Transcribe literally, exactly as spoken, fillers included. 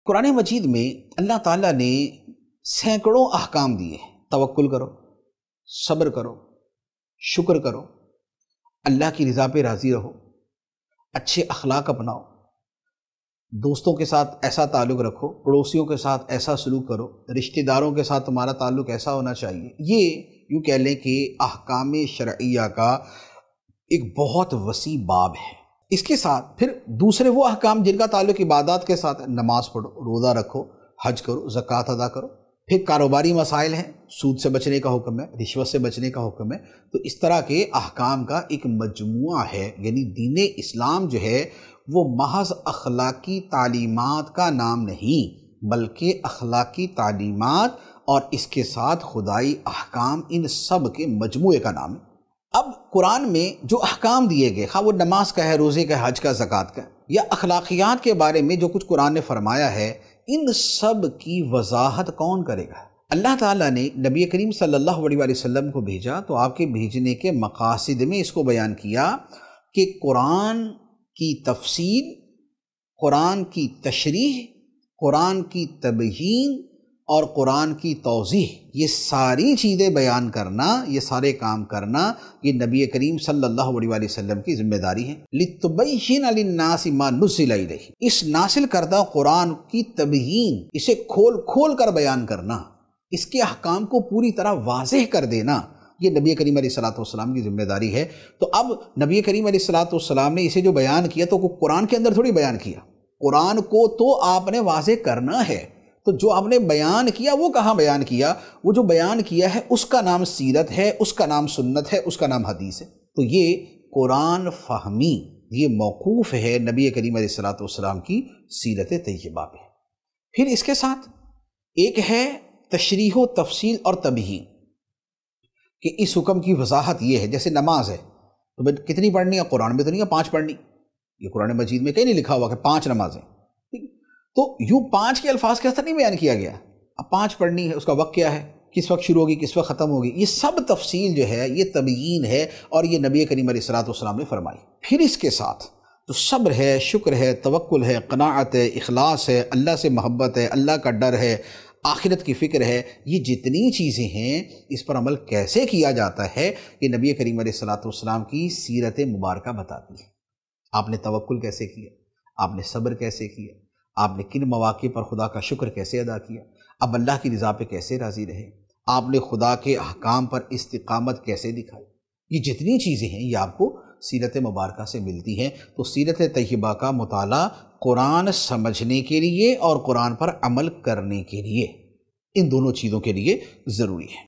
قرآن مجید میں اللہ تعالیٰ نے سینکڑوں احکام دیے ہیں۔ توکل کرو، صبر کرو، شکر کرو، اللہ کی رضا پہ راضی رہو، اچھے اخلاق اپناؤ، دوستوں کے ساتھ ایسا تعلق رکھو، پڑوسیوں کے ساتھ ایسا سلوک کرو، رشتہ داروں کے ساتھ تمہارا تعلق ایسا ہونا چاہیے۔ یہ یوں کہہ لیں کہ احکام شرعیہ کا ایک بہت وسیع باب ہے۔ اس کے ساتھ پھر دوسرے وہ احکام جن کا تعلق عبادات کے ساتھ، نماز پڑھو، روزہ رکھو، حج کرو، زکوٰۃ ادا کرو۔ پھر کاروباری مسائل ہیں، سود سے بچنے کا حکم ہے، رشوت سے بچنے کا حکم ہے۔ تو اس طرح کے احکام کا ایک مجموعہ ہے، یعنی دین اسلام جو ہے وہ محض اخلاقی تعلیمات کا نام نہیں، بلکہ اخلاقی تعلیمات اور اس کے ساتھ خدائی احکام، ان سب کے مجموعے کا نام ہے۔ اب قرآن میں جو احکام دیے گئے، خواہ وہ نماز کا ہے، روزے کا ہے، حج کا، زکوٰۃ کا، یا اخلاقیات کے بارے میں جو کچھ قرآن نے فرمایا ہے، ان سب کی وضاحت کون کرے گا؟ اللہ تعالیٰ نے نبی کریم صلی اللہ علیہ وآلہ وسلم کو بھیجا تو آپ کے بھیجنے کے مقاصد میں اس کو بیان کیا کہ قرآن کی تفصیل، قرآن کی تشریح، قرآن کی تبیین اور قرآن کی توضیح، یہ ساری چیزیں بیان کرنا، یہ سارے کام کرنا، یہ نبی کریم صلی اللہ علیہ وآلہ وسلم کی ذمہ داری ہے۔ لِتُبَيِّنَ لِلنَّاسِ مَا نُزِّلَ إِلَيْهِمْ، اس نازل کردہ قرآن کی تبیین، اسے کھول کھول کر بیان کرنا، اس کے احکام کو پوری طرح واضح کر دینا، یہ نبی کریم علیہ الصلوۃ والسلام کی ذمہ داری ہے۔ تو اب نبی کریم علیہ الصلوۃ والسلام نے اسے جو بیان کیا تو قرآن کے اندر تھوڑی بیان کیا، قرآن کو تو آپ نے واضح کرنا ہے۔ تو جو آپ نے بیان کیا وہ کہاں بیان کیا؟ وہ جو بیان کیا ہے اس کا نام سیرت ہے، اس کا نام سنت ہے، اس کا نام حدیث ہے۔ تو یہ قرآن فہمی، یہ موقوف ہے نبی کریم علیہ الصلوۃ والسلام کی سیرت طیبہ پہ۔ پھر اس کے ساتھ ایک ہے تشریح و تفصیل اور تبیین، کہ اس حکم کی وضاحت یہ ہے، جیسے نماز ہے تو کتنی پڑھنی ہے؟ قرآن میں تو نہیں ہے پانچ پڑھنی، یہ قرآن مجید میں کہیں نہیں لکھا ہوا کہ پانچ نمازیں، تو یوں پانچ کے الفاظ کے اثر نہیں بیان کیا گیا۔ اب پانچ پڑھنی ہے، اس کا وقت کیا ہے، کس وقت شروع ہوگی، کس وقت ختم ہوگی، یہ سب تفصیل جو ہے یہ تبیین ہے، اور یہ نبی کریم علیہ الصلوۃ والسلام نے فرمائی۔ پھر اس کے ساتھ تو صبر ہے، شکر ہے، توکل ہے، قناعت ہے، اخلاص ہے، اللہ سے محبت ہے، اللہ کا ڈر ہے، آخرت کی فکر ہے، یہ جتنی چیزیں ہیں اس پر عمل کیسے کیا جاتا ہے یہ نبی کریم علیہ الصلوۃ والسلام کی سیرت مبارکہ بتاتی ہے۔ آپ نے توکل کیسے کیا، آپ نے صبر کیسے کیا، آپ نے کن مواقع پر خدا کا شکر کیسے ادا کیا، اب اللہ کی رضا پہ کیسے راضی رہے، آپ نے خدا کے احکام پر استقامت کیسے دکھائی، یہ جتنی چیزیں ہیں یہ آپ کو سیرت مبارکہ سے ملتی ہیں۔ تو سیرت طیبہ کا مطالعہ قرآن سمجھنے کے لیے اور قرآن پر عمل کرنے کے لیے، ان دونوں چیزوں کے لیے ضروری ہے۔